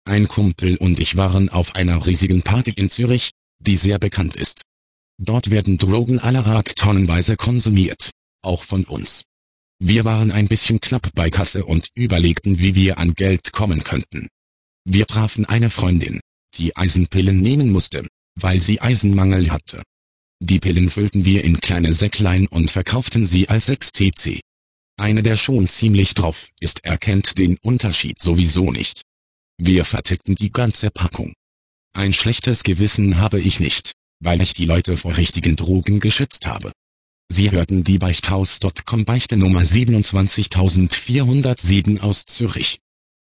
Ein Kumpel und ich waren auf einer riesigen Party in Zürich, die sehr bekannt ist. Dort werden Drogen aller Art tonnenweise konsumiert, auch von uns. Wir waren ein bisschen knapp bei Kasse und überlegten, wie wir an Geld kommen könnten. Wir trafen eine Freundin, die Eisenpillen nehmen musste, weil sie Eisenmangel hatte. Die Pillen füllten wir in kleine Säcklein und verkauften sie als 6TC. Eine, der schon ziemlich drauf ist, erkennt den Unterschied sowieso nicht. Wir vertickten die ganze Packung. Ein schlechtes Gewissen habe ich nicht, weil ich die Leute vor richtigen Drogen geschützt habe. Sie hörten die Beichthaus.com Beichte Nummer 27407 aus Zürich.